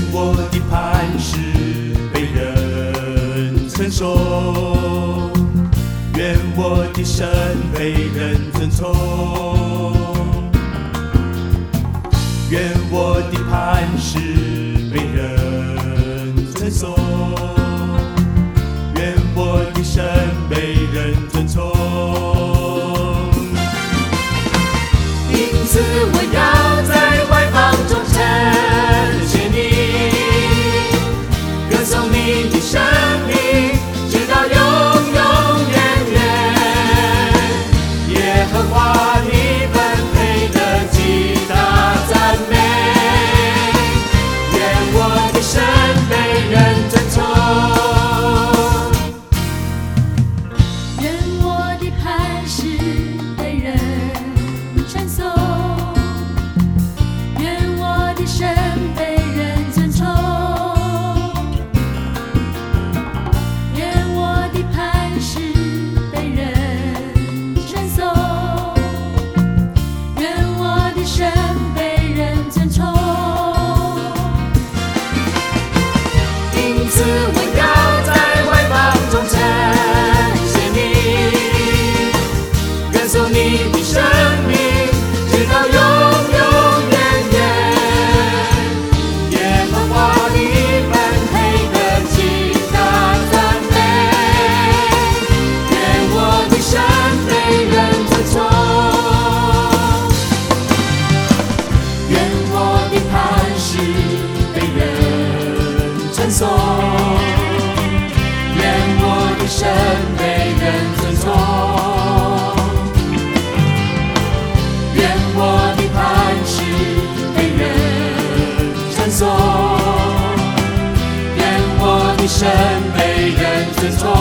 我的磐石被人承受，愿我的神被人尊崇，愿我的磐石被人承受，愿我的神被人尊崇。因此我要在外邦中称谢你，歌颂你的生命，直到永永远远。耶和华你分配的极大赞美，愿我的神被人尊崇， 愿我的磐石被人称颂，愿我的神被人尊崇，愿我的磐石被人称颂，愿我的神被人尊崇。 因此我要在外邦中称谢你，歌颂你的生命，直到永永远远。耶和华你分配的极大赞美，愿我的神被人尊崇，愿我的磐石被人称颂，愿我的神被人尊崇，愿我的磐石被人称颂，愿我的神被人尊崇。